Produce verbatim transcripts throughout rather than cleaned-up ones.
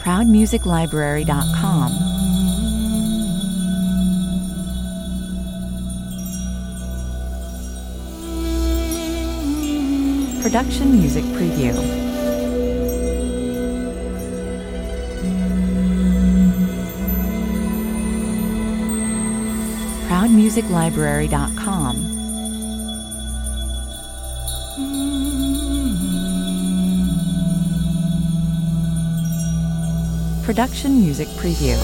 proud music library dot com. Production Music Preview. proud music library dot com. Production Music Preview.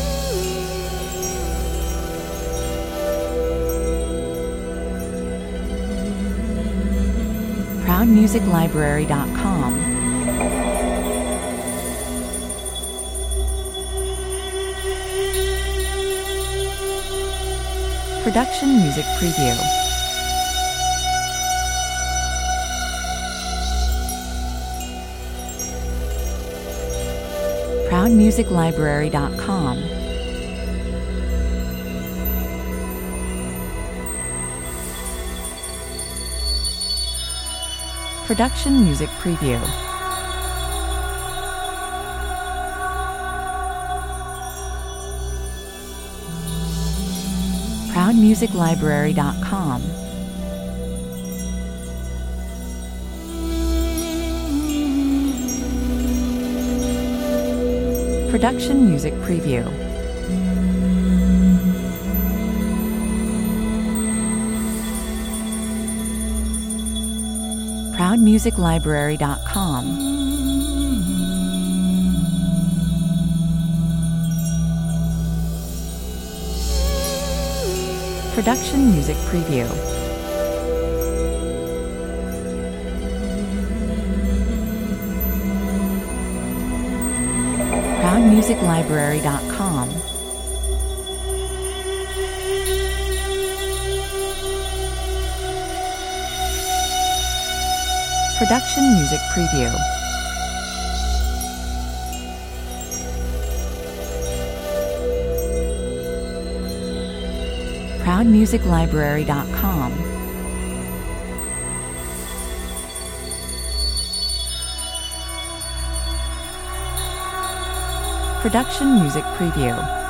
proud music library dot com. Production Music Preview. proud music library dot com. Production Music Preview. proud music library dot com. Production Music Preview. proud music library dot com. Production Music Preview. proud music library dot com. Production Music Preview. proud music library dot com. Production Music Preview.